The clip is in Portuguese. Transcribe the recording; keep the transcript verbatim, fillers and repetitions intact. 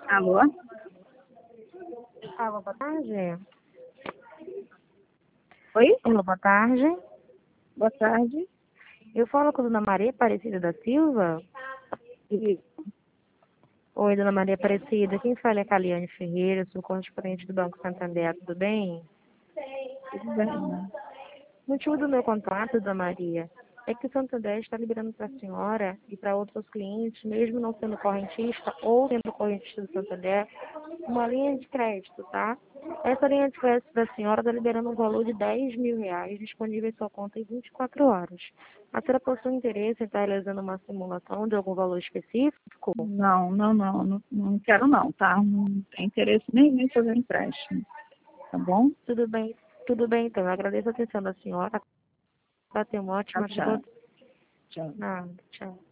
Alô? Alô, boa tarde. Oi? Alô, boa tarde. Boa tarde. Eu falo com a dona Maria Aparecida da Silva. Isso. Oi, dona Maria Aparecida. Quem fala é a Caliane Ferreira, sou correspondente do Banco Santander, tudo bem? Tudo bem. O motivo do meu contato, dona Maria, é que o Santander está liberando para a senhora e para outros clientes, mesmo não sendo correntista ou sendo correntista do Santander, uma linha de crédito, tá? Essa linha de crédito da senhora está liberando um valor de dez mil reais disponível em sua conta em vinte e quatro horas. A senhora possui interesse em estar realizando uma simulação de algum valor específico? Não, não, não, não, não quero não, tá? Não tem interesse nenhum em fazer empréstimo, tá bom? Tudo bem, tudo bem então. Eu agradeço a atenção da senhora. Para ter uma Tchau, ótima tchau. tarde. Tchau. Nada, tchau.